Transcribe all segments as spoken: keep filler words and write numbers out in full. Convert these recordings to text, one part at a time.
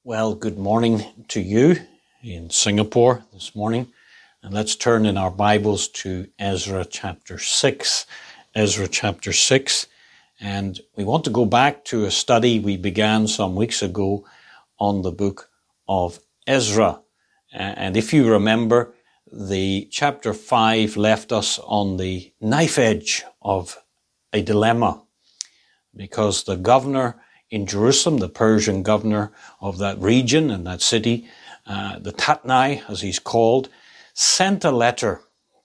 Well, good morning to you in Singapore this morning. And let's turn in our Bibles to Ezra chapter six. Ezra chapter six. And we want to go back to a study we began some weeks ago on the book of Ezra. And if you remember, the chapter five left us on the knife edge of a dilemma, because the governor in Jerusalem, the Persian governor of that region and that city, uh, the Tatnai, as he's called, sent a letter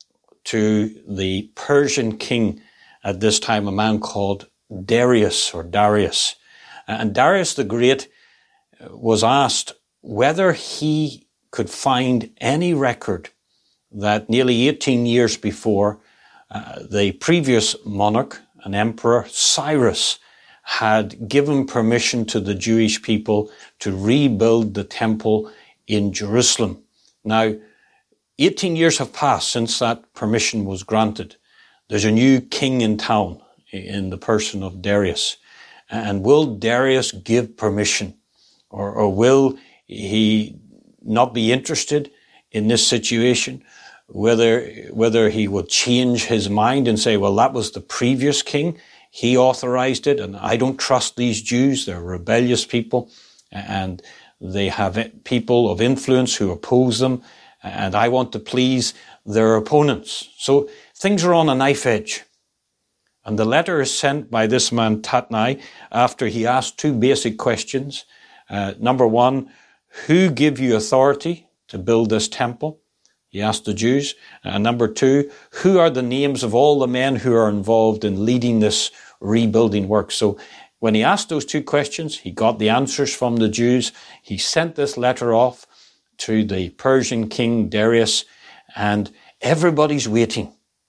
to the Persian king at this time, a man called Darius or Darius. And Darius the Great was asked whether he could find any record that nearly eighteen years before, uh, the previous monarch, an emperor, Cyrus, had given permission to the Jewish people to rebuild the temple in Jerusalem. Now, eighteen years have passed since that permission was granted. There's a new king in town in the person of Darius. And will Darius give permission? Or, or will he not be interested in this situation? Whether, whether he will change his mind and say, well, that was the previous king. He authorized it, and I don't trust these Jews. They're rebellious people, and they have people of influence who oppose them, and I want to please their opponents. So things are on a knife edge. And the letter is sent by this man Tatnai after he asked two basic questions. Uh, number one, who gave you authority to build this temple? He asked the Jews. And number two, who are the names of all the men who are involved in leading this rebuilding work? So when he asked those two questions, he got the answers from the Jews. He sent this letter off to the Persian king Darius, and everybody's waiting.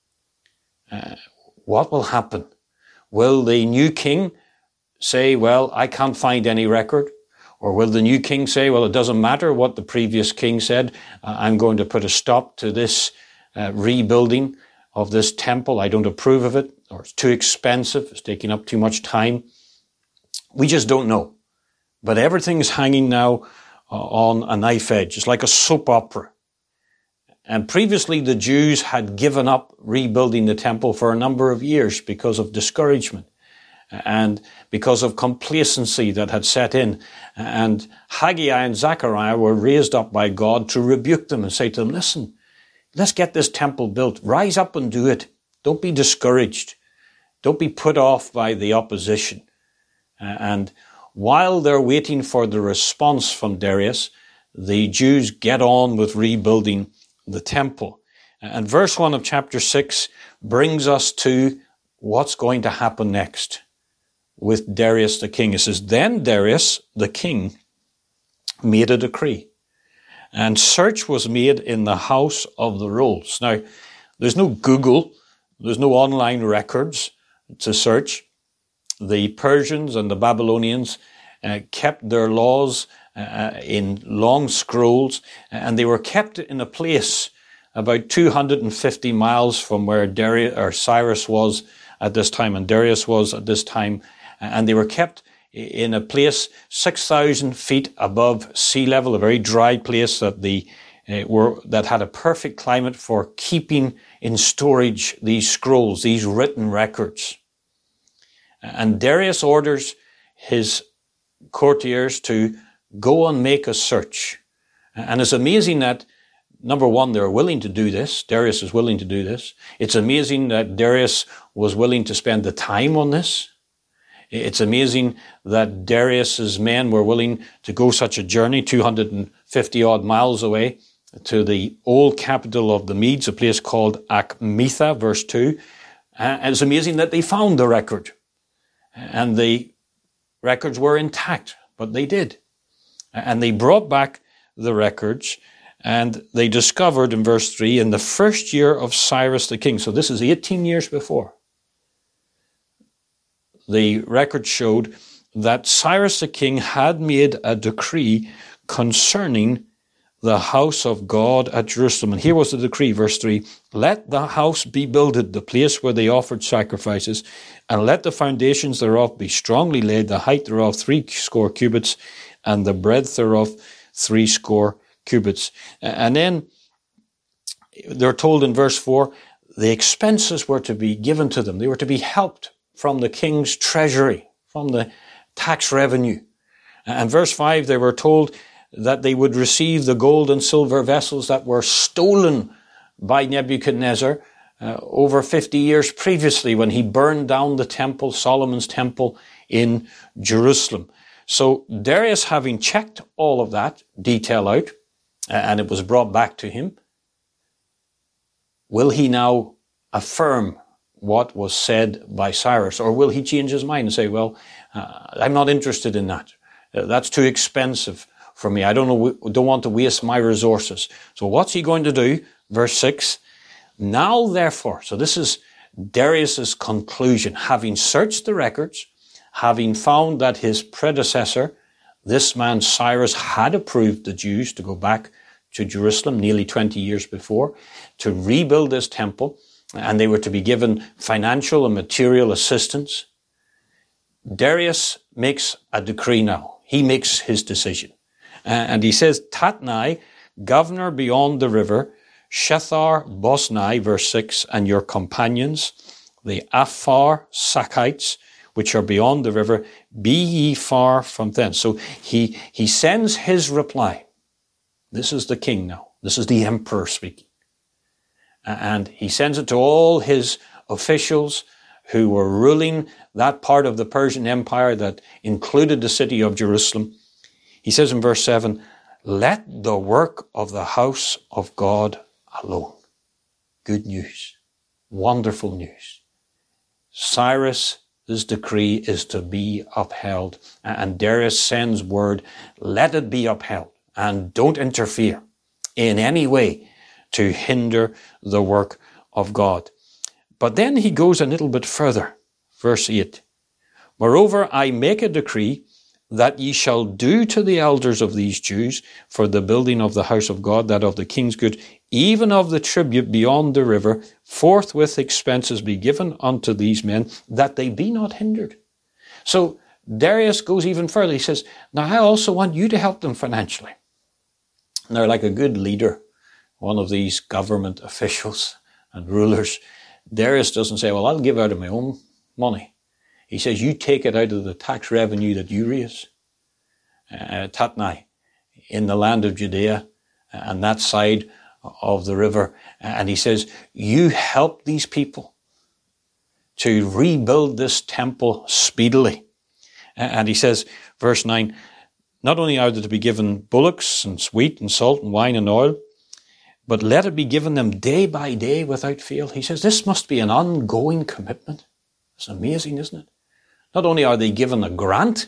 Uh, what will happen? Will the new king say, well, I can't find any record? Or will the new king say, well, it doesn't matter what the previous king said. Uh, I'm going to put a stop to this uh, rebuilding of this temple. I don't approve of it, or it's too expensive. It's taking up too much time. We just don't know. But everything's hanging now uh, on a knife edge. It's like a soap opera. And previously the Jews had given up rebuilding the temple for a number of years because of discouragement and because of complacency that had set in. And Haggai and Zechariah were raised up by God to rebuke them and say to them, listen, let's get this temple built. Rise up and do it. Don't be discouraged. Don't be put off by the opposition. And while they're waiting for the response from Darius, the Jews get on with rebuilding the temple. And verse one of chapter six brings us to what's going to happen next with Darius the king. It says, then Darius the king made a decree, and search was made in the house of the rolls. Now, there's no Google, there's no online records to search. The Persians and the Babylonians uh, kept their laws uh, in long scrolls, and they were kept in a place about two hundred fifty miles from where Darius or Cyrus was at this time, and Darius was at this time, and they were kept in a place six thousand feet above sea level, a very dry place that the uh, were that had a perfect climate for keeping in storage these scrolls, these written records. And Darius orders his courtiers to go and make a search. And it's amazing that, number one, they're willing to do this. Darius is willing to do this. It's amazing that Darius was willing to spend the time on this. It's amazing that Darius's men were willing to go such a journey, two hundred fifty odd miles away, to the old capital of the Medes, a place called Achmetha, verse two. And it's amazing that they found the record. And the records were intact, but they did. And they brought back the records, and they discovered in verse three, in the first year of Cyrus the king, so this is eighteen years before, the record showed that Cyrus the king had made a decree concerning the house of God at Jerusalem. And here was the decree, verse three, let the house be builded, the place where they offered sacrifices, and let the foundations thereof be strongly laid, the height thereof three score cubits, and the breadth thereof threescore cubits. And then they're told in verse four, the expenses were to be given to them. They were to be helped from the king's treasury, from the tax revenue. And verse five, they were told that they would receive the gold and silver vessels that were stolen by Nebuchadnezzar uh, over fifty years previously when he burned down the temple, Solomon's temple in Jerusalem. So Darius, having checked all of that detail out, uh, and it was brought back to him, will he now affirm what was said by Cyrus, or will he change his mind and say, well, uh, I'm not interested in that. Uh, that's too expensive for me. I don't know, don't want to waste my resources. So what's he going to do? Verse six, now therefore, so this is Darius's conclusion, having searched the records, having found that his predecessor, this man Cyrus, had approved the Jews to go back to Jerusalem nearly twenty years before to rebuild this temple, and they were to be given financial and material assistance. Darius makes a decree now. He makes his decision. And he says, Tatnai, governor beyond the river, Shethar Bosnai, verse six, and your companions, the Aphar Sakites, which are beyond the river, be ye far from thence. So he, he sends his reply. This is the king now. This is the emperor speaking. And he sends it to all his officials who were ruling that part of the Persian Empire that included the city of Jerusalem. He says in verse seven, let the work of the house of God alone. Good news. Wonderful news. Cyrus' decree is to be upheld. And Darius sends word, let it be upheld. And don't interfere in any way to hinder the work of God. But then he goes a little bit further. Verse eight. Moreover, I make a decree that ye shall do to the elders of these Jews for the building of the house of God, that of the king's good, even of the tribute beyond the river, forthwith expenses be given unto these men, that they be not hindered. So Darius goes even further. He says, now I also want you to help them financially. Now, like a good leader, one of these government officials and rulers, Darius doesn't say, well, I'll give out of my own money. He says, you take it out of the tax revenue that you raise. Uh, Tatnai, in the land of Judea, and that side of the river. And he says, you help these people to rebuild this temple speedily. And he says, verse nine, not only are they to be given bullocks and wheat and salt and wine and oil, but let it be given them day by day without fail. He says, this must be an ongoing commitment. It's amazing, isn't it? Not only are they given a grant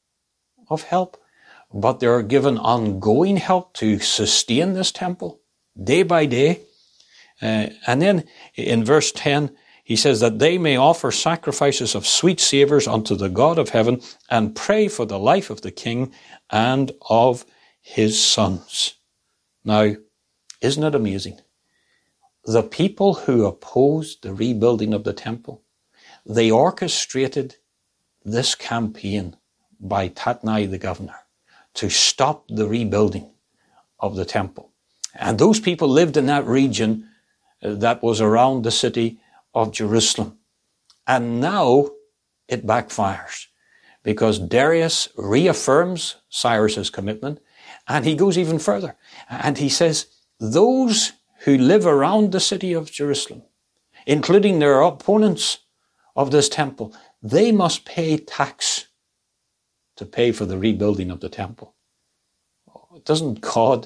of help, but they're given ongoing help to sustain this temple day by day. Uh, and then in verse ten, he says that they may offer sacrifices of sweet savours unto the God of heaven and pray for the life of the king and of his sons. Now, isn't it amazing? The people who opposed the rebuilding of the temple, they orchestrated this campaign by Tatnai the governor to stop the rebuilding of the temple. And those people lived in that region that was around the city of Jerusalem. And now it backfires because Darius reaffirms Cyrus's commitment, and he goes even further. And he says, those who live around the city of Jerusalem, including their opponents of this temple, they must pay tax to pay for the rebuilding of the temple. Doesn't God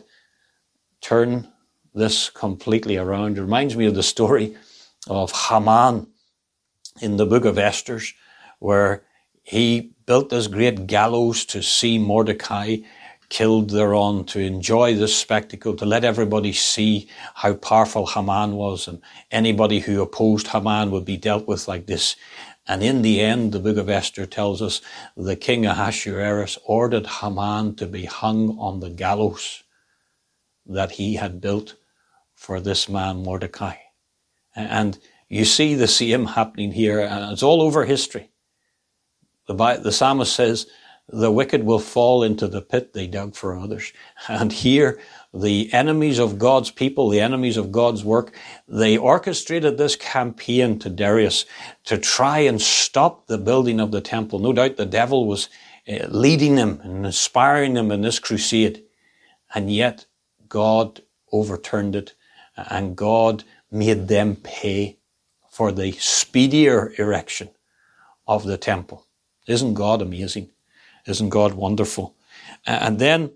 turn this completely around? It reminds me of the story of Haman in the book of Esther, where he built this great gallows to see Mordecai killed thereon, to enjoy this spectacle, to let everybody see how powerful Haman was, and anybody who opposed Haman would be dealt with like this. And in the end, the book of Esther tells us the king Ahasuerus ordered Haman to be hung on the gallows that he had built for this man Mordecai. And you see the same happening here, and it's all over history. The, the psalmist says the wicked will fall into the pit they dug for others. And here, the enemies of God's people, the enemies of God's work, they orchestrated this campaign to Darius to try and stop the building of the temple. No doubt the devil was uh, leading them and inspiring them in this crusade. And yet, God overturned it, and God made them pay for the speedier erection of the temple. Isn't God amazing? Isn't God wonderful? And then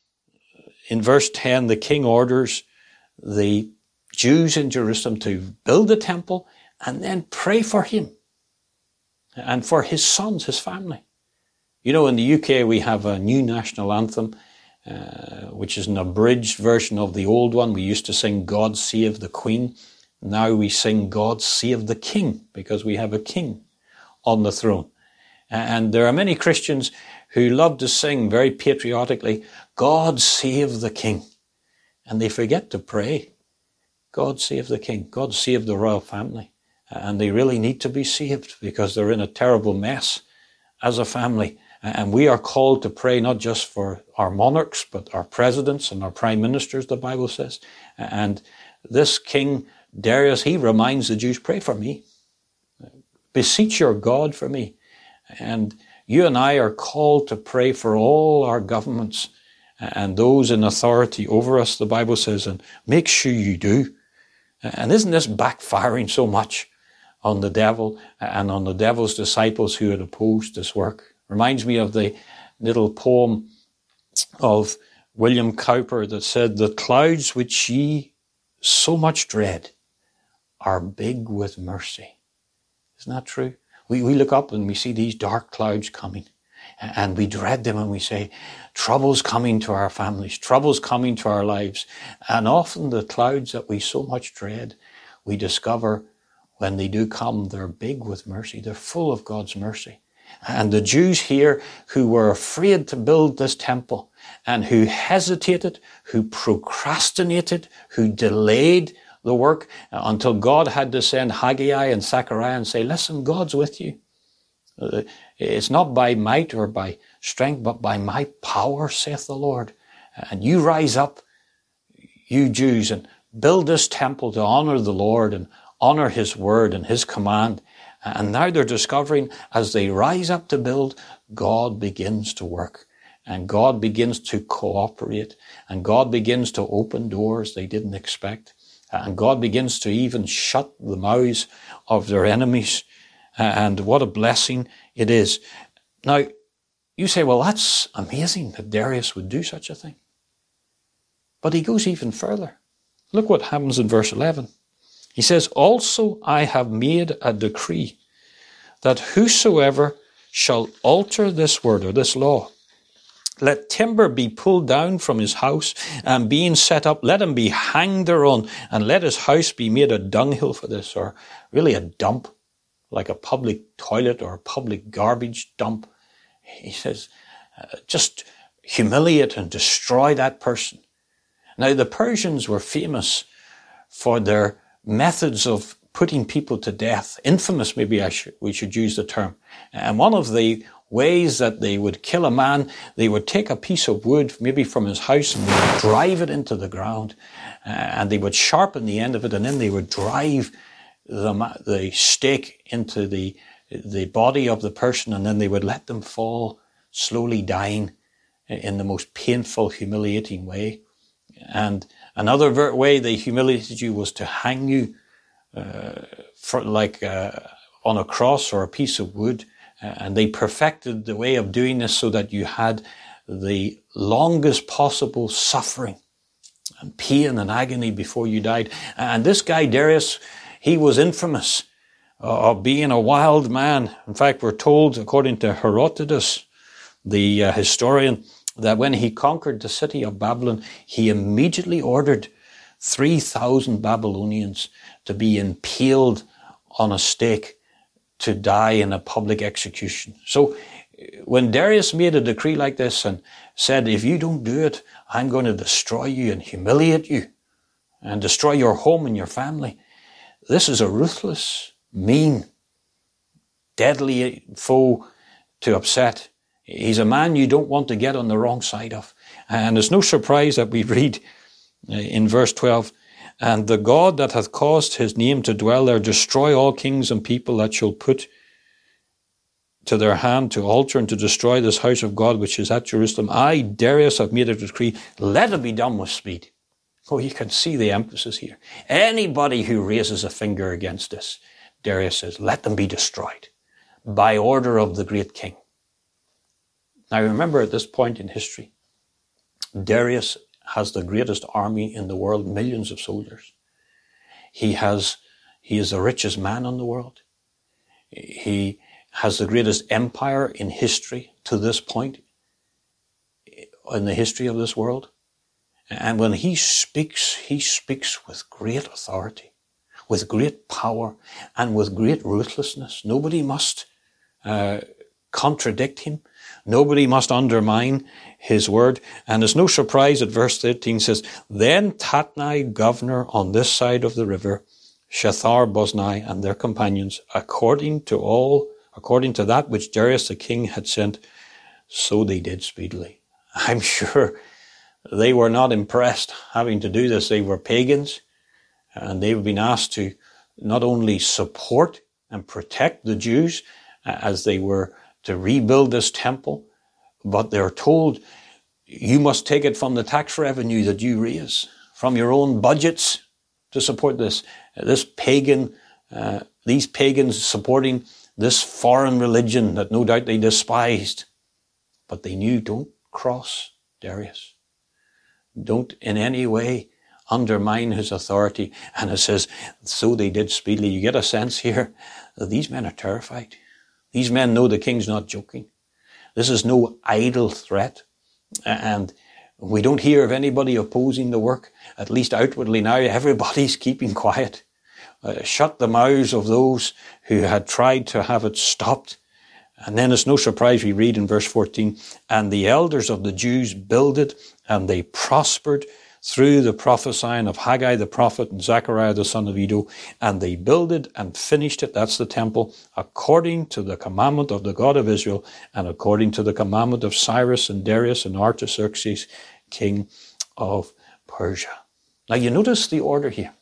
in verse ten, the king orders the Jews in Jerusalem to build the temple and then pray for him and for his sons, his family. You know, in the U K we have a new national anthem, uh, which is an abridged version of the old one. We used to sing God Save the Queen. Now we sing God Save the King, because we have a king on the throne. And there are many Christians who love to sing very patriotically, God save the king. And they forget to pray, God save the king, God save the royal family. And they really need to be saved because they're in a terrible mess as a family. And we are called to pray not just for our monarchs, but our presidents and our prime ministers, the Bible says. And this King Darius, he reminds the Jews, pray for me. Beseech your God for me. And you and I are called to pray for all our governments and those in authority over us, the Bible says, and make sure you do. And isn't this backfiring so much on the devil and on the devil's disciples who had opposed this work? Reminds me of the little poem of William Cowper that said, the clouds which ye so much dread are big with mercy. Isn't that true? We, we look up and we see these dark clouds coming and we dread them and we say, trouble's coming to our families, trouble's coming to our lives. And often the clouds that we so much dread, we discover when they do come, they're big with mercy. They're full of God's mercy. And the Jews here who were afraid to build this temple and who hesitated, who procrastinated, who delayed the work until God had to send Haggai and Zechariah and say, listen, God's with you. It's not by might or by strength, but by my power, saith the Lord. And you rise up, you Jews, and build this temple to honor the Lord and honor his word and his command. And now they're discovering as they rise up to build, God begins to work. And God begins to cooperate. And God begins to open doors they didn't expect. And God begins to even shut the mouths of their enemies. And what a blessing it is. Now, you say, well, that's amazing that Darius would do such a thing. But he goes even further. Look what happens in verse eleven. He says, also I have made a decree that whosoever shall alter this word or this law, let timber be pulled down from his house, and being set up, let him be hanged thereon, and let his house be made a dunghill for this, or really a dump, like a public toilet or a public garbage dump. He says, uh, just humiliate and destroy that person. Now, the Persians were famous for their methods of putting people to death. Infamous, maybe I should, we should use the term. And one of the ways that they would kill a man, they would take a piece of wood, maybe from his house, and they would drive it into the ground, uh, and they would sharpen the end of it, and then they would drive the, the stake into the, the body of the person, and then they would let them fall, slowly dying in the most painful, humiliating way. And another ver- way they humiliated you was to hang you uh, for like uh, on a cross or a piece of wood. And they perfected the way of doing this so that you had the longest possible suffering and pain and agony before you died. And this guy, Darius, he was infamous of being a wild man. In fact, we're told, according to Herodotus, the uh, historian, that when he conquered the city of Babylon, he immediately ordered three thousand Babylonians to be impaled on a stake to die in a public execution. So when Darius made a decree like this and said, if you don't do it, I'm going to destroy you and humiliate you and destroy your home and your family. This is a ruthless, mean, deadly foe to upset He's a man you don't want to get on the wrong side of. And it's no surprise that we read in verse twelve, and the God that hath caused his name to dwell there, destroy all kings and people that shall put to their hand to alter and to destroy this house of God which is at Jerusalem. I, Darius, have made a decree, let it be done with speed. Oh, you can see the emphasis here. Anybody who raises a finger against this, Darius says, let them be destroyed by order of the great king. Now remember, at this point in history, Darius has the greatest army in the world, millions of soldiers. He has, he is the richest man in the world. He has the greatest empire in history to this point, in the history of this world. And when he speaks, he speaks with great authority, with great power, and with great ruthlessness. Nobody must uh, contradict him. Nobody must undermine his word. And it's no surprise that verse thirteen says, then Tatnai, governor on this side of the river, Shethar-boznai and their companions, according to all, according to that which Darius the king had sent, so they did speedily. I'm sure they were not impressed having to do this. They were pagans, and they've been asked to not only support and protect the Jews as they were to rebuild this temple, but they're told, you must take it from the tax revenue that you raise, from your own budgets to support this. This pagan, uh, these pagans supporting this foreign religion that no doubt they despised. But they knew, don't cross Darius. Don't in any way undermine his authority. And it says, so they did speedily. You get a sense here that these men are terrified. These men know the king's not joking. This is no idle threat. And we don't hear of anybody opposing the work, at least outwardly now. Everybody's keeping quiet. Uh, shut the mouths of those who had tried to have it stopped. And then it's no surprise we read in verse fourteen, and the elders of the Jews builded, and they prospered through the prophesying of Haggai the prophet and Zechariah the son of Iddo, and they builded and finished it, that's the temple, according to the commandment of the God of Israel, and according to the commandment of Cyrus and Darius and Artaxerxes, king of Persia. Now you notice the order here.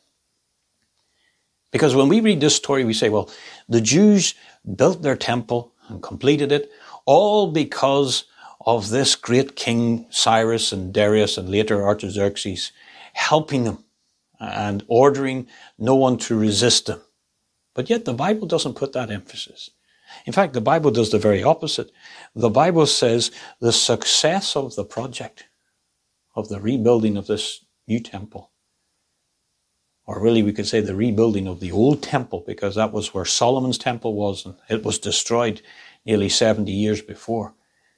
Because when we read this story, we say, well, the Jews built their temple and completed it, all because of this great king Cyrus and Darius and later Artaxerxes helping them and ordering no one to resist them. But yet the Bible doesn't put that emphasis. In fact, the Bible does the very opposite. The Bible says the success of the project, of the rebuilding of this new temple, or really we could say the rebuilding of the old temple, because that was where Solomon's temple was, and it was destroyed nearly seventy years before.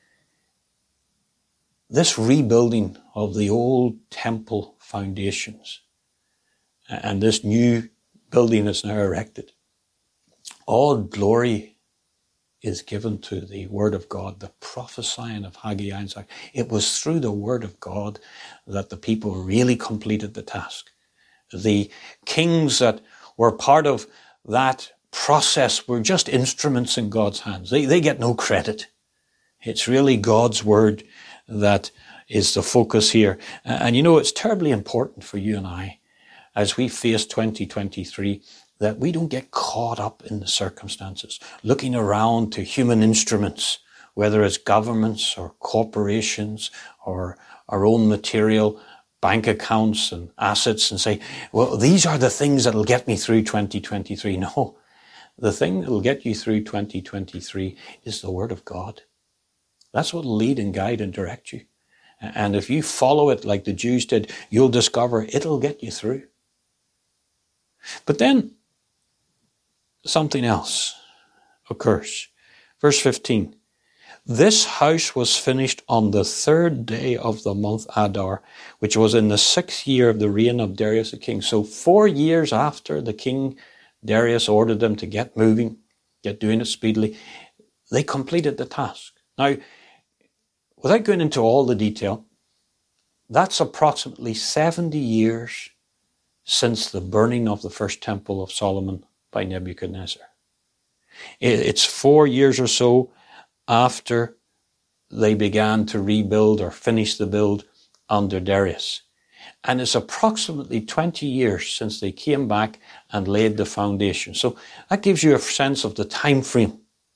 This rebuilding of the old temple foundations and this new building is now erected, all glory is given to the Word of God, the prophesying of Haggai and Zechariah. It was through the Word of God that the people really completed the task. The kings that were part of that process were just instruments in God's hands. They, they get no credit. It's really God's Word that is the focus here. And you know, it's terribly important for you and I, as we face twenty twenty-three, that we don't get caught up in the circumstances, looking around to human instruments, whether it's governments or corporations or our own material bank accounts and assets, and say, well, these are the things that'll get me through twenty twenty-three. No, the thing that'll get you through twenty twenty-three is the Word of God. That's what will lead and guide and direct you. And if you follow it like the Jews did, you'll discover it'll get you through. But then something else occurs. Verse fifteen. This house was finished on the third day of the month Adar, which was in the sixth year of the reign of Darius the king. So four years after the king Darius ordered them to get moving, get doing it speedily, they completed the task. Now, without going into all the detail, that's approximately seventy years since the burning of the first temple of Solomon by Nebuchadnezzar. It's four years or so after they began to rebuild or finish the build under Darius. And it's approximately twenty years since they came back and laid the foundation. So that gives you a sense of the time frame.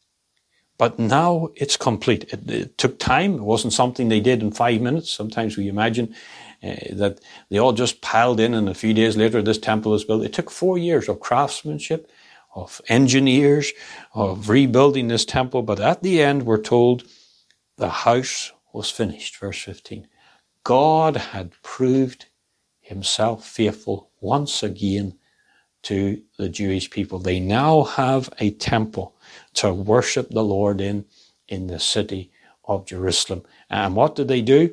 But now it's complete. It, it took time. It wasn't something they did in five minutes. Sometimes we imagine uh, that they all just piled in and a few days later this temple was built. It took four years of craftsmanship, of engineers, of rebuilding this temple. But at the end, we're told the house was finished. Verse fifteen. God had proved himself faithful once again to the Jewish people. They now have a temple to worship the Lord in, in the city of Jerusalem. And what did they do?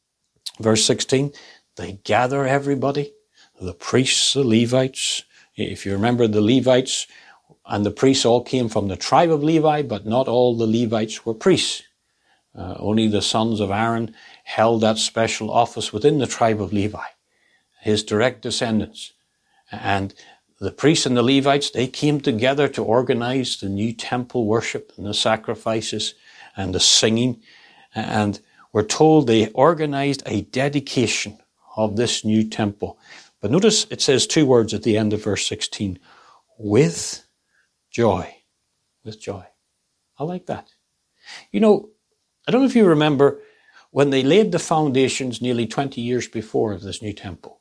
Verse sixteen, they gather everybody, the priests, the Levites. If you remember, the Levites and the priests all came from the tribe of Levi, but not all the Levites were priests. Uh, only the sons of Aaron held that special office within the tribe of Levi, his direct descendants. And the priests and the Levites, they came together to organize the new temple worship and the sacrifices and the singing. And we're told they organized a dedication of this new temple. But notice it says two words at the end of verse sixteen. With joy. With joy. I like that. You know, I don't know if you remember when they laid the foundations nearly twenty years before of this new temple.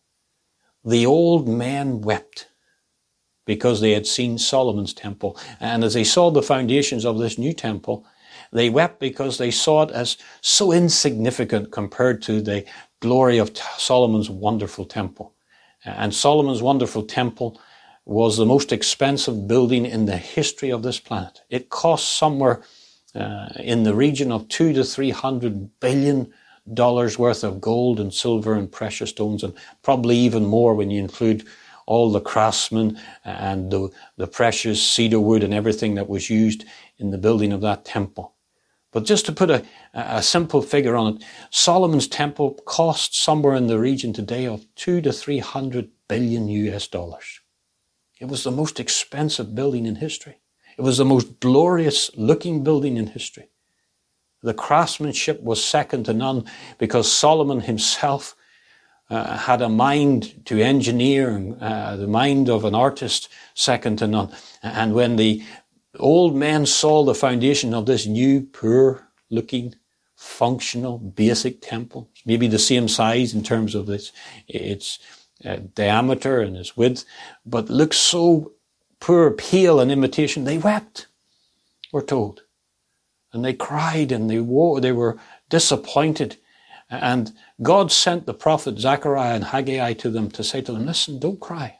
The old men wept because they had seen Solomon's temple. And as they saw the foundations of this new temple, they wept because they saw it as so insignificant compared to the glory of Solomon's wonderful temple. And Solomon's wonderful temple was the most expensive building in the history of this planet. It cost somewhere uh, in the region of two to three hundred billion dollars worth of gold and silver and precious stones, and probably even more when you include all the craftsmen and the, the precious cedar wood and everything that was used in the building of that temple. But just to put a, a simple figure on it, Solomon's temple cost somewhere in the region today of two to three hundred billion U S dollars. It was the most expensive building in history. It was the most glorious looking building in history. The craftsmanship was second to none because Solomon himself uh, had a mind to engineer, and uh, the mind of an artist second to none. And when the old men saw the foundation of this new, poor-looking, functional, basic temple, maybe the same size in terms of its, its uh, diameter and its width, but looks so poor, pale in imitation, they wept, we're told. And they cried and they wo- they were disappointed. And God sent the prophet Zechariah and Haggai to them to say to them, listen, don't cry.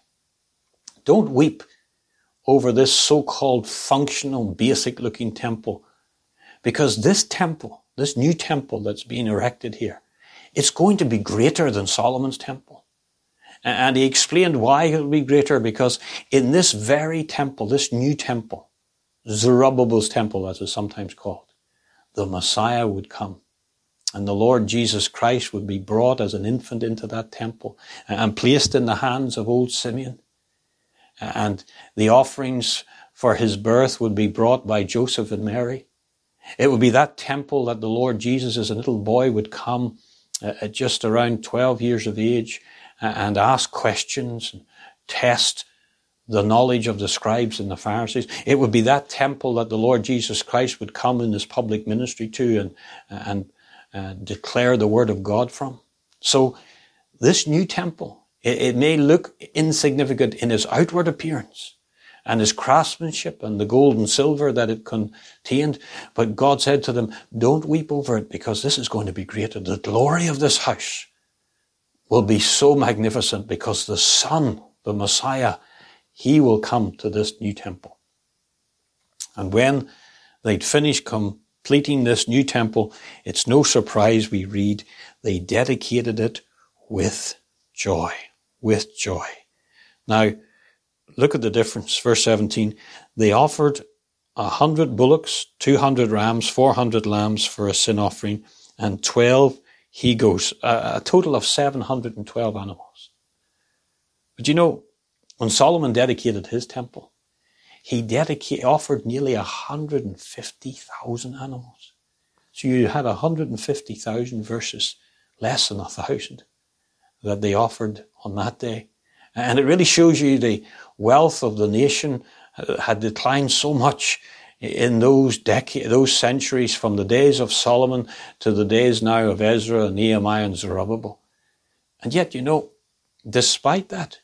Don't weep over this so-called functional, basic-looking temple. Because this temple, this new temple that's being erected here, it's going to be greater than Solomon's temple. And he explained why it will be greater, because in this very temple, this new temple, Zerubbabel's temple, as it's sometimes called, the Messiah would come. And the Lord Jesus Christ would be brought as an infant into that temple and placed in the hands of old Simeon. And the offerings for his birth would be brought by Joseph and Mary. It would be that temple that the Lord Jesus as a little boy would come at just around twelve years of age and ask questions and test the knowledge of the scribes and the Pharisees. It would be that temple that the Lord Jesus Christ would come in his public ministry to and, and uh, declare the word of God from. So this new temple, it, it may look insignificant in its outward appearance and its craftsmanship and the gold and silver that it contained, but God said to them, don't weep over it, because this is going to be greater. The glory of this house will be so magnificent because the Son, the Messiah, he will come to this new temple. And when they'd finished completing this new temple, it's no surprise we read they dedicated it with joy. With joy. Now, look at the difference. Verse seventeen, they offered a hundred bullocks, two hundred rams, four hundred lambs for a sin offering, and twelve he-goats, a total of seven hundred twelve animals. But you know, when Solomon dedicated his temple, he dedicated, offered nearly one hundred fifty thousand animals. So you had one hundred fifty thousand versus less than a thousand that they offered on that day. And it really shows you the wealth of the nation had declined so much in those decades, those centuries, from the days of Solomon to the days now of Ezra and Nehemiah and Zerubbabel. And yet, you know, despite that,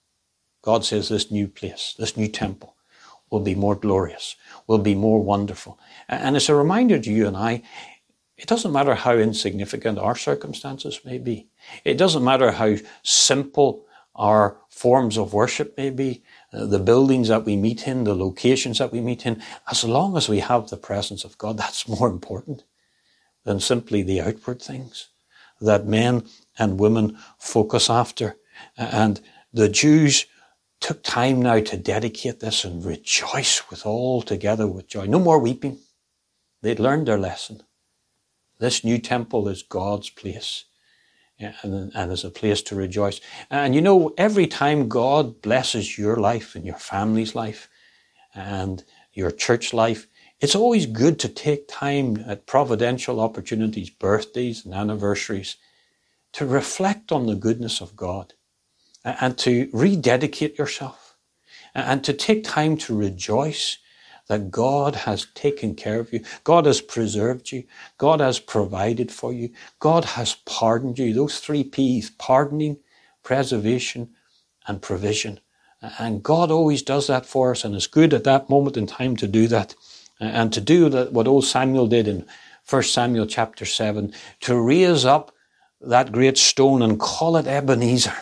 God says this new place, this new temple will be more glorious, will be more wonderful. And it's a reminder to you and I, it doesn't matter how insignificant our circumstances may be. It doesn't matter how simple our forms of worship may be, uh, the buildings that we meet in, the locations that we meet in. As long as we have the presence of God, that's more important than simply the outward things that men and women focus after. And the Jews took time now to dedicate this and rejoice with all together with joy. No more weeping. They'd learned their lesson. This new temple is God's place. And, and is a place to rejoice. And you know, every time God blesses your life and your family's life and your church life, it's always good to take time at providential opportunities, birthdays and anniversaries, to reflect on the goodness of God and to rededicate yourself and to take time to rejoice that God has taken care of you. God has preserved you. God has provided for you. God has pardoned you. Those three P's, pardoning, preservation, and provision. And God always does that for us, and it's good at that moment in time to do that. And to do that, what old Samuel did in First Samuel chapter seven, to raise up that great stone and call it Ebenezer.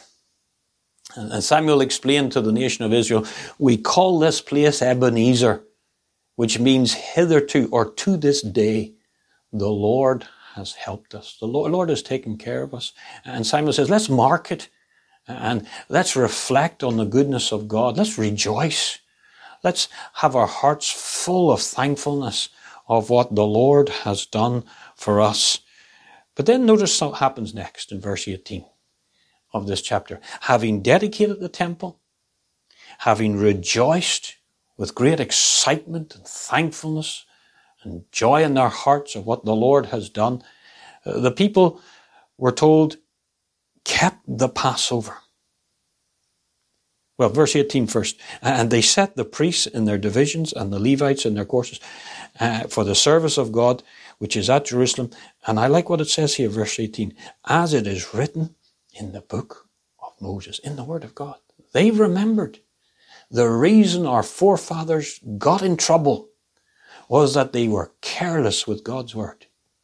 And Samuel explained to the nation of Israel, we call this place Ebenezer, which means hitherto or to this day, the Lord has helped us. The Lord has taken care of us. And Samuel says, let's mark it and let's reflect on the goodness of God. Let's rejoice. Let's have our hearts full of thankfulness of what the Lord has done for us. But then notice what happens next in verse eighteen of this chapter. Having dedicated the temple, having rejoiced with great excitement and thankfulness and joy in their hearts of what the Lord has done, uh, the people were told, kept the Passover. Well, verse eighteen first. And they set the priests in their divisions and the Levites in their courses uh, for the service of God, which is at Jerusalem. And I like what it says here, verse eighteen. As it is written in the book of Moses, in the Word of God. They remembered. The reason our forefathers got in trouble was that they were careless with God's Word.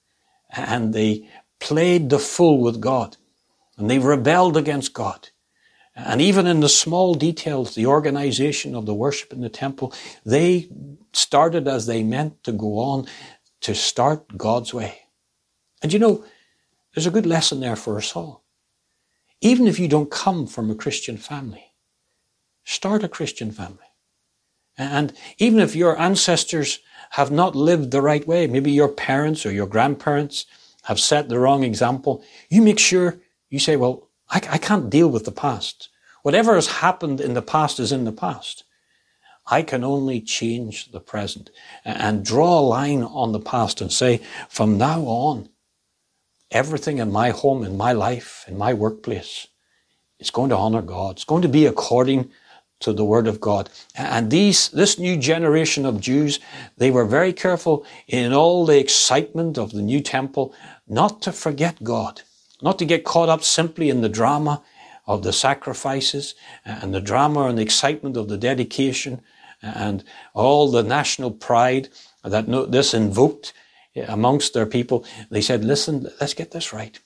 And they played the fool with God. And they rebelled against God. And even in the small details, the organization of the worship in the temple, they started as they meant to go on to start God's way. And you know, there's a good lesson there for us all. Even if you don't come from a Christian family, start a Christian family. And even if your ancestors have not lived the right way, maybe your parents or your grandparents have set the wrong example, you make sure you say, well, I, I can't deal with the past. Whatever has happened in the past is in the past. I can only change the present and draw a line on the past and say, from now on, everything in my home, in my life, in my workplace, is going to honor God. It's going to be according to the Word of God. And these, this new generation of Jews, they were very careful in all the excitement of the new temple not to forget God, not to get caught up simply in the drama of the sacrifices and the drama and the excitement of the dedication and all the national pride that this invoked amongst their people. They said, listen, let's get this right.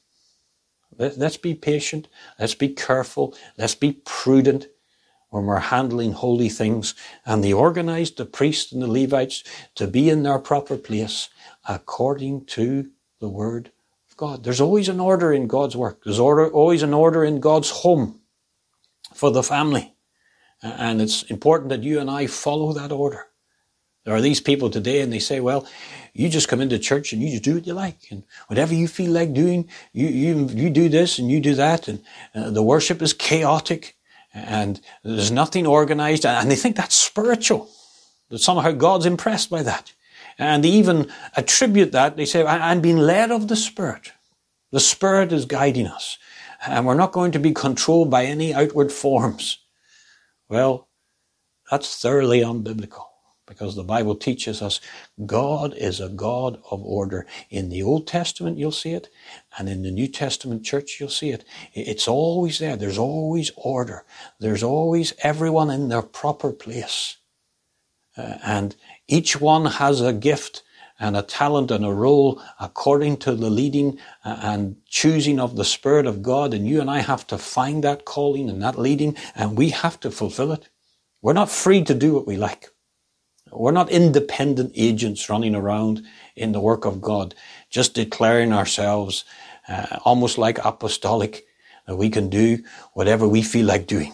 Let's be patient. Let's be careful. Let's be prudent when we're handling holy things. And they organized the priests and the Levites to be in their proper place according to the Word of God. There's always an order in God's work. There's order, always an order in God's home for the family. And it's important that you and I follow that order. There are these people today and they say, well, you just come into church and you just do what you like. And whatever you feel like doing, you you, you do this and you do that. And uh, the worship is chaotic and there's nothing organized. And they think that's spiritual, that somehow God's impressed by that. And they even attribute that. They say, I'm being led of the Spirit. The Spirit is guiding us. And we're not going to be controlled by any outward forms. Well, that's thoroughly unbiblical, because the Bible teaches us God is a God of order. In the Old Testament, you'll see it, and in the New Testament church, you'll see it. It's always there. There's always order. There's always everyone in their proper place. Uh, and each one has a gift and a talent and a role according to the leading and choosing of the Spirit of God. And you and I have to find that calling and that leading, and we have to fulfill it. We're not free to do what we like. We're not independent agents running around in the work of God, just declaring ourselves uh, almost like apostolic, that we can do whatever we feel like doing.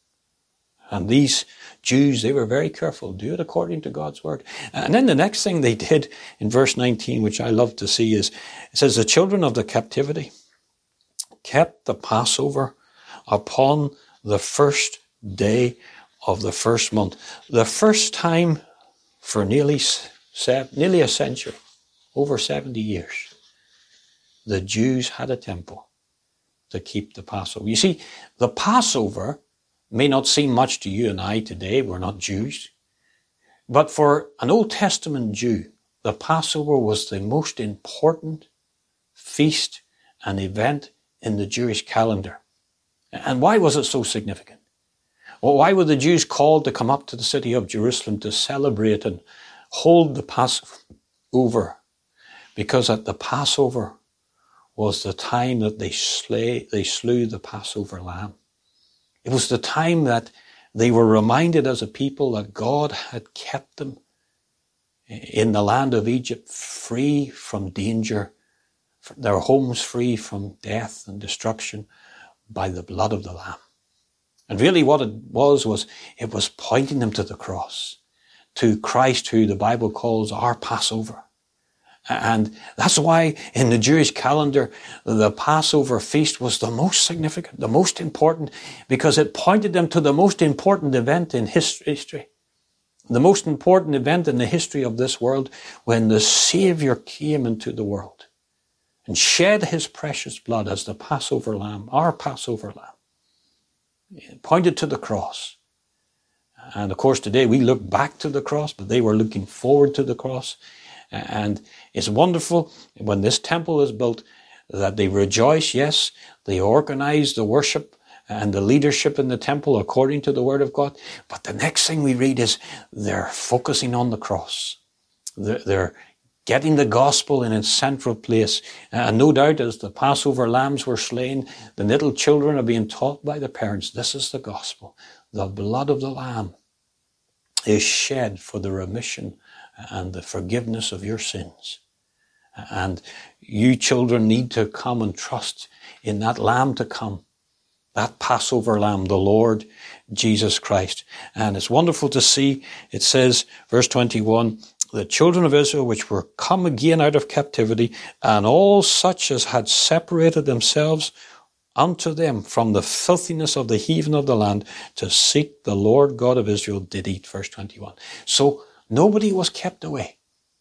And these Jews, they were very careful. Do it according to God's word. And then the next thing they did in verse nineteen, which I love to see, is it says, the children of the captivity kept the Passover upon the first day of the first month. The first time for nearly seven, nearly a century, over seventy years, the Jews had a temple to keep the Passover. You see, the Passover may not seem much to you and I today. We're not Jews. But for an Old Testament Jew, the Passover was the most important feast and event in the Jewish calendar. And why was it so significant? Well, why were the Jews called to come up to the city of Jerusalem to celebrate and hold the Passover? Because at the Passover was the time that they slay, they slew the Passover lamb. It was the time that they were reminded as a people that God had kept them in the land of Egypt free from danger, their homes free from death and destruction by the blood of the Lamb. And really what it was, was it was pointing them to the cross, to Christ, who the Bible calls our Passover. And that's why in the Jewish calendar, the Passover feast was the most significant, the most important, because it pointed them to the most important event in history. The most important event in the history of this world, when the Savior came into the world and shed his precious blood as the Passover lamb, our Passover lamb. It pointed to the cross. And of course today we look back to the cross, but they were looking forward to the cross. And it's wonderful when this temple is built that they rejoice. Yes, they organize the worship and the leadership in the temple according to the word of God. But the next thing we read is they're focusing on the cross. They're, they're getting the gospel in its central place. And no doubt as the Passover lambs were slain, the little children are being taught by the parents, this is the gospel. The blood of the Lamb is shed for the remission and the forgiveness of your sins. And you children need to come and trust in that Lamb to come, that Passover Lamb, the Lord Jesus Christ. And it's wonderful to see, it says, verse twenty-one, the children of Israel which were come again out of captivity, and all such as had separated themselves unto them from the filthiness of the heathen of the land, to seek the Lord God of Israel, did eat. Verse twenty-one. So nobody was kept away.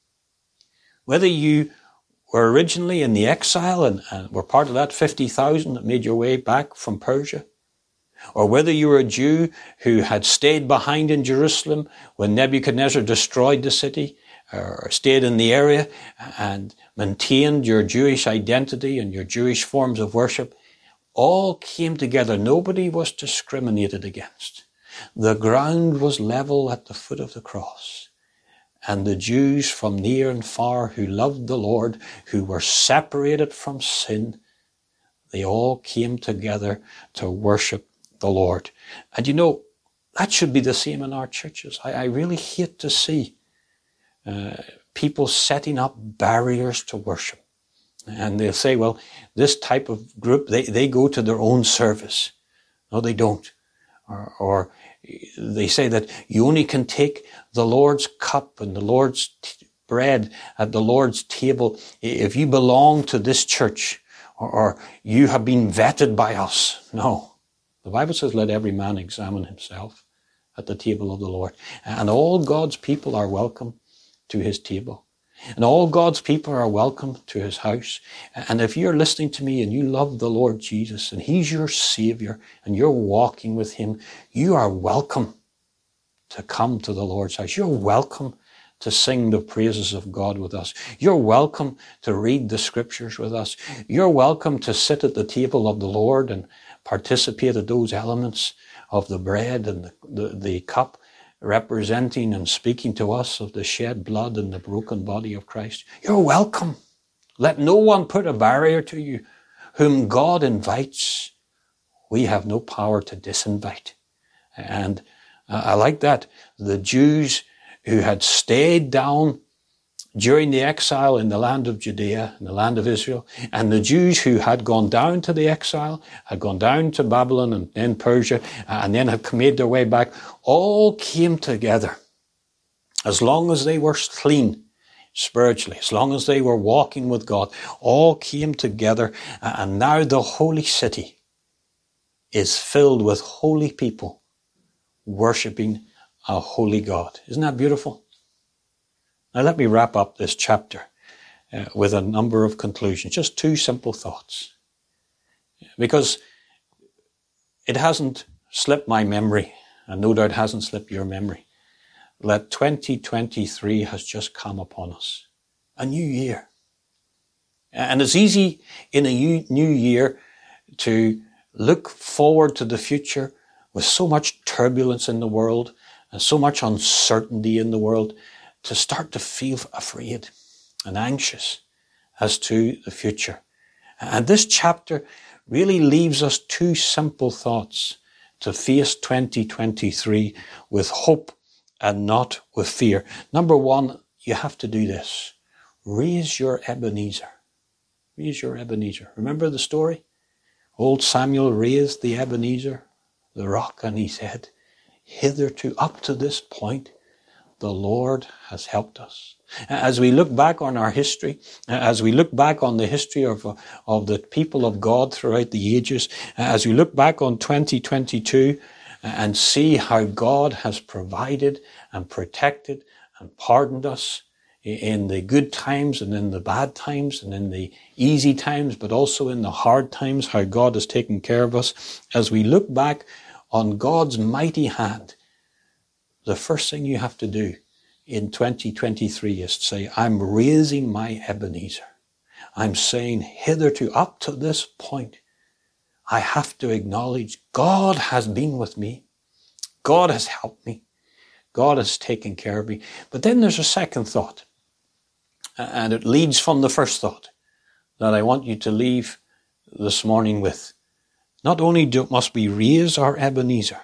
Whether you were originally in the exile and, and were part of that fifty thousand that made your way back from Persia, or whether you were a Jew who had stayed behind in Jerusalem when Nebuchadnezzar destroyed the city, or stayed in the area and maintained your Jewish identity and your Jewish forms of worship, all came together. Nobody was discriminated against. The ground was level at the foot of the cross. And the Jews from near and far who loved the Lord, who were separated from sin, they all came together to worship the Lord. And you know, that should be the same in our churches. I, I really hate to see uh, people setting up barriers to worship. And they'll say, well, this type of group, they, they go to their own service. No, they don't. Or, or they say that you only can take the Lord's cup and the Lord's t- bread at the Lord's table if you belong to this church, or, or you have been vetted by us. No. The Bible says, let every man examine himself at the table of the Lord. And all God's people are welcome to his table. And all God's people are welcome to his house. And if you're listening to me and you love the Lord Jesus and he's your Savior and you're walking with him, you are welcome to come to the Lord's house. You're welcome to sing the praises of God with us. You're welcome to read the scriptures with us. You're welcome to sit at the table of the Lord and participate in those elements of the bread and the, the, the cup, representing and speaking to us of the shed blood and the broken body of Christ. You're welcome. Let no one put a barrier to you. Whom God invites, we have no power to disinvite. And uh, I like that. The Jews who had stayed down during the exile in the land of Judea, in the land of Israel, and the Jews who had gone down to the exile, had gone down to Babylon and then Persia, and then had made their way back, all came together. As long as they were clean spiritually, as long as they were walking with God, all came together, and now the holy city is filled with holy people worshipping a holy God. Isn't that beautiful? Now let me wrap up this chapter uh, with a number of conclusions, just two simple thoughts. Because it hasn't slipped my memory, and no doubt hasn't slipped your memory, that twenty twenty-three has just come upon us. A new year. And it's easy in a new year to look forward to the future with so much turbulence in the world and so much uncertainty in the world, to start to feel afraid and anxious as to the future. And this chapter really leaves us two simple thoughts to face twenty twenty-three with hope and not with fear. Number one, you have to do this. Raise your Ebenezer. Raise your Ebenezer. Remember the story? Old Samuel raised the Ebenezer, the rock, and he said, hitherto, up to this point, the Lord has helped us. As we look back on our history, as we look back on the history of, of the people of God throughout the ages, as we look back on twenty twenty-two and see how God has provided and protected and pardoned us in the good times and in the bad times and in the easy times, but also in the hard times, how God has taken care of us. As we look back on God's mighty hand, the first thing you have to do in twenty twenty-three is to say, I'm raising my Ebenezer. I'm saying, hitherto, up to this point, I have to acknowledge God has been with me. God has helped me. God has taken care of me. But then there's a second thought. And it leads from the first thought that I want you to leave this morning with. Not only do, must we raise our Ebenezer,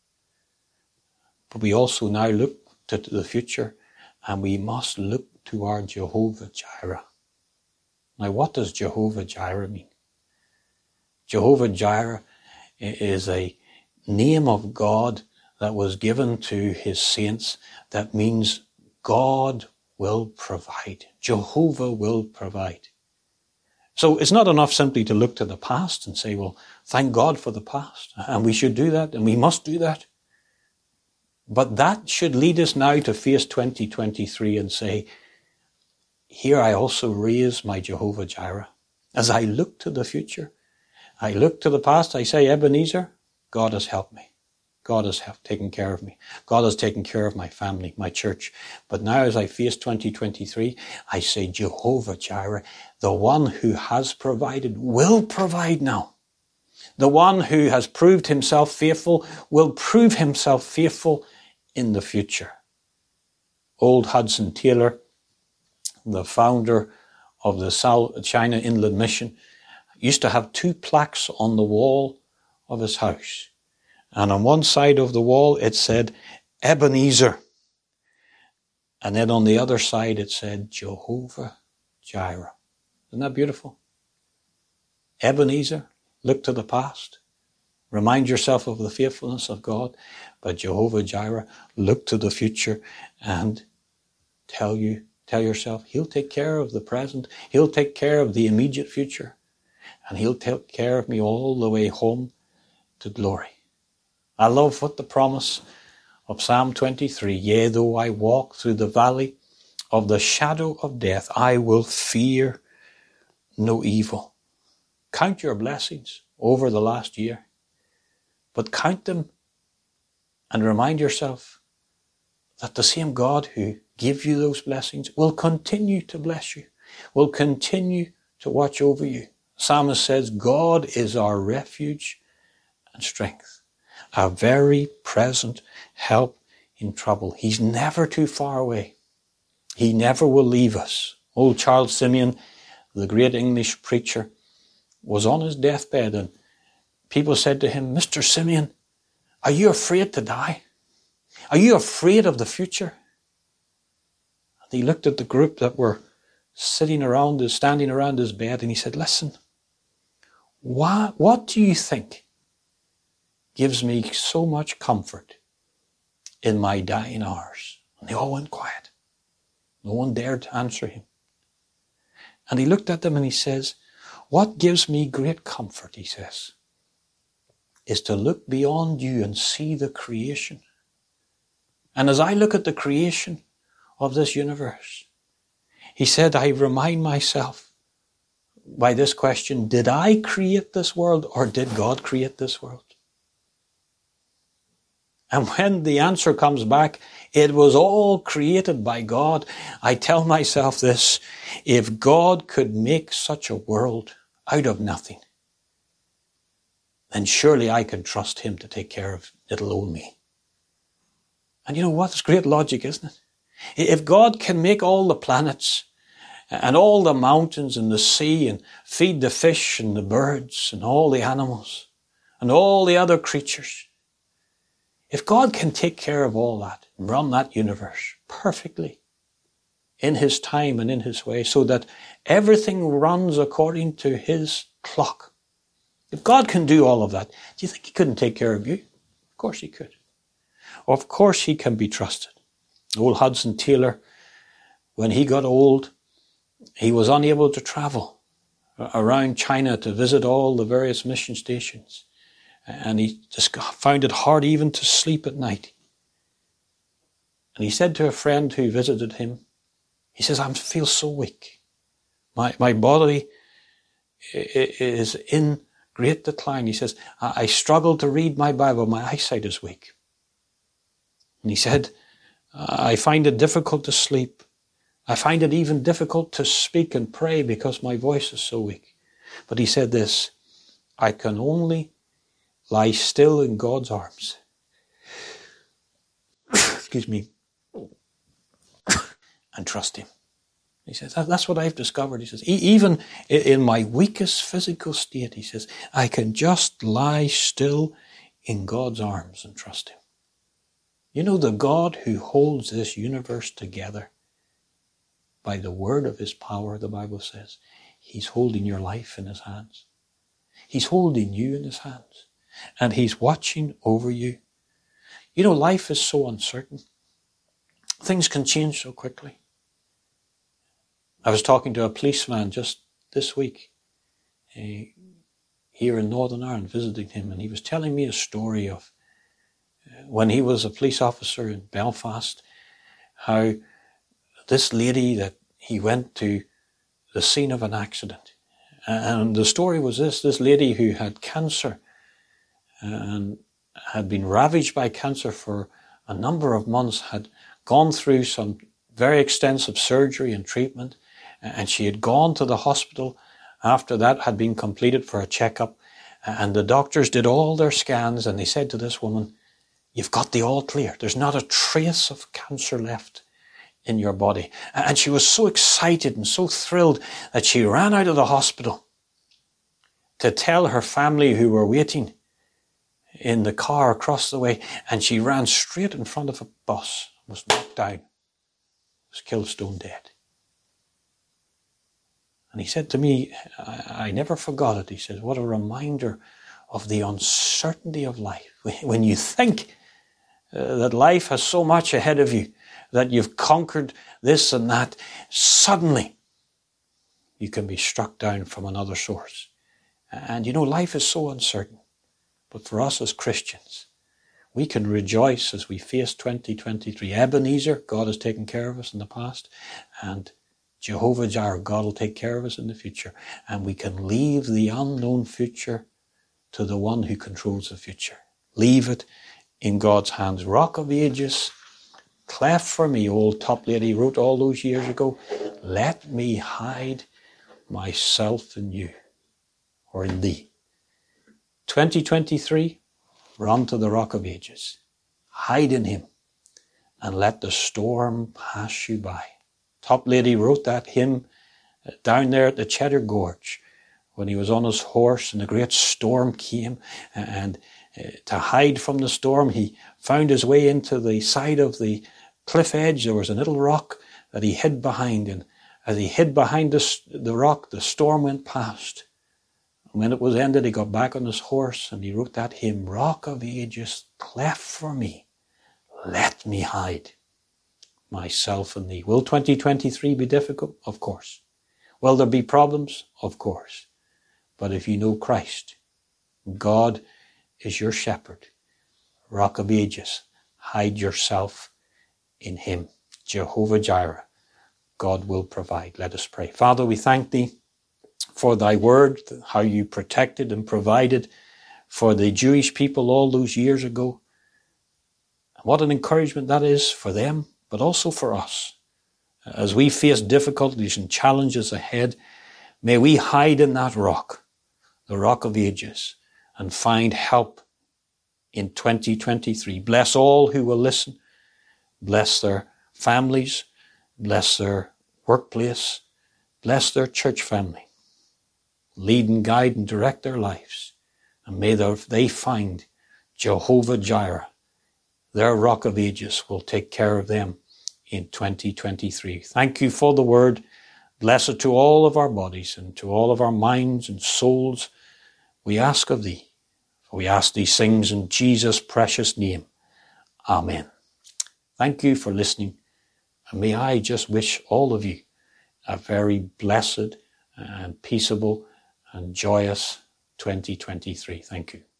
but we also now look to the future, and we must look to our Jehovah Jireh. Now, what does Jehovah Jireh mean? Jehovah Jireh is a name of God that was given to his saints that means God will provide. Jehovah will provide. So it's not enough simply to look to the past and say, well, thank God for the past. And we should do that, and we must do that. But that should lead us now to face twenty twenty-three and say, here I also raise my Jehovah Jireh. As I look to the future, I look to the past, I say, Ebenezer, God has helped me. God has taken care of me. God has taken care of my family, my church. But now as I face twenty twenty-three, I say, Jehovah Jireh, the one who has provided, will provide now. The one who has proved himself faithful will prove himself faithful in the future. Old Hudson Taylor, the founder of the South China Inland Mission, used to have two plaques on the wall of his house. And on one side of the wall it said, Ebenezer. And then on the other side it said, Jehovah Jireh. Isn't that beautiful? Ebenezer, look to the past. Remind yourself of the faithfulness of God. But Jehovah Jireh, look to the future and tell you, tell yourself, he'll take care of the present. He'll take care of the immediate future. And he'll take care of me all the way home to glory. I love what the promise of Psalm twenty-three, yea, though I walk through the valley of the shadow of death, I will fear no evil. Count your blessings over the last year, but count them and remind yourself that the same God who gave you those blessings will continue to bless you, will continue to watch over you. Psalmist says, God is our refuge and strength, a very present help in trouble. He's never too far away. He never will leave us. Old Charles Simeon, the great English preacher, was on his deathbed, and people said to him, Mister Simeon, are you afraid to die? Are you afraid of the future? And he looked at the group that were sitting around, standing around his bed, and he said, listen, why, what do you think gives me so much comfort in my dying hours? And they all went quiet. No one dared to answer him. And he looked at them and he says, what gives me great comfort, he says, is to look beyond you and see the creation. And as I look at the creation of this universe, he said, I remind myself by this question, did I create this world or did God create this world? And when the answer comes back, it was all created by God. I tell myself this, if God could make such a world out of nothing, then surely I can trust him to take care of little old me. And you know what? It's great logic, isn't it? If God can make all the planets and all the mountains and the sea and feed the fish and the birds and all the animals and all the other creatures, if God can take care of all that and run that universe perfectly in his time and in his way so that everything runs according to his clock, if God can do all of that, do you think he couldn't take care of you? Of course he could. Of course he can be trusted. Old Hudson Taylor, when he got old, he was unable to travel around China to visit all the various mission stations. And he just found it hard even to sleep at night. And he said to a friend who visited him, he says, I feel so weak. My, my body is in great decline. He says, I, I struggle to read my Bible. My eyesight is weak. And he said, I find it difficult to sleep. I find it even difficult to speak and pray because my voice is so weak. But he said this, I can only lie still in God's arms. Excuse me. And trust him. He says, that's what I've discovered. He says, even in my weakest physical state, he says, I can just lie still in God's arms and trust him. You know, the God who holds this universe together by the word of his power, the Bible says, he's holding your life in his hands. He's holding you in his hands. And he's watching over you. You know, life is so uncertain. Things can change so quickly. I was talking to a policeman just this week uh, here in Northern Ireland, visiting him, and he was telling me a story of uh, when he was a police officer in Belfast, how this lady that he went to the scene of an accident. And the story was this, this lady who had cancer and had been ravaged by cancer for a number of months, had gone through some very extensive surgery and treatment, and she had gone to the hospital after that had been completed for a checkup, and the doctors did all their scans, and they said to this woman, you've got the all clear. There's not a trace of cancer left in your body. And she was so excited and so thrilled that she ran out of the hospital to tell her family who were waiting in the car across the way, and she ran straight in front of a bus, was knocked down, was killed stone dead. And he said to me, I, I never forgot it. He said, what a reminder of the uncertainty of life. When you think uh, that life has so much ahead of you, that you've conquered this and that, suddenly you can be struck down from another source. And you know, life is so uncertain. But for us as Christians, we can rejoice as we face twenty twenty-three. Ebenezer, God has taken care of us in the past, and Jehovah Jireh, God will take care of us in the future. And we can leave the unknown future to the one who controls the future. Leave it in God's hands. Rock of Ages, cleft for me, old Toplady wrote all those years ago. Let me hide myself in you, or in thee. twenty twenty-three, run to the Rock of Ages. Hide in him and let the storm pass you by. Toplady wrote that hymn down there at the Cheddar Gorge when he was on his horse and a great storm came, and uh, to hide from the storm he found his way into the side of the cliff edge. There was a little rock that he hid behind, and as he hid behind the, the rock, the storm went past. And when it was ended, he got back on his horse and he wrote that hymn, Rock of Ages, cleft for me, let me hide myself in thee. Will twenty twenty-three be difficult? Of course. Will there be problems? Of course. But if you know Christ, God is your shepherd, Rock of Ages, hide yourself in him. Jehovah Jireh, God will provide. Let us pray. Father, we thank thee for thy word, how you protected and provided for the Jewish people all those years ago. What an encouragement that is for them, but also for us. As we face difficulties and challenges ahead, may we hide in that rock, the Rock of Ages, and find help in twenty twenty-three. Bless all who will listen. Bless their families. Bless their workplace. Bless their church family. Lead and guide and direct their lives. And may they find Jehovah Jireh, their Rock of Ages, will take care of them in twenty twenty-three. Thank you for the word. Bless it to all of our bodies and to all of our minds and souls. We ask of thee. For we ask these things in Jesus' precious name. Amen. Thank you for listening. And may I just wish all of you a very blessed and peaceable and joyous twenty twenty-three. Thank you.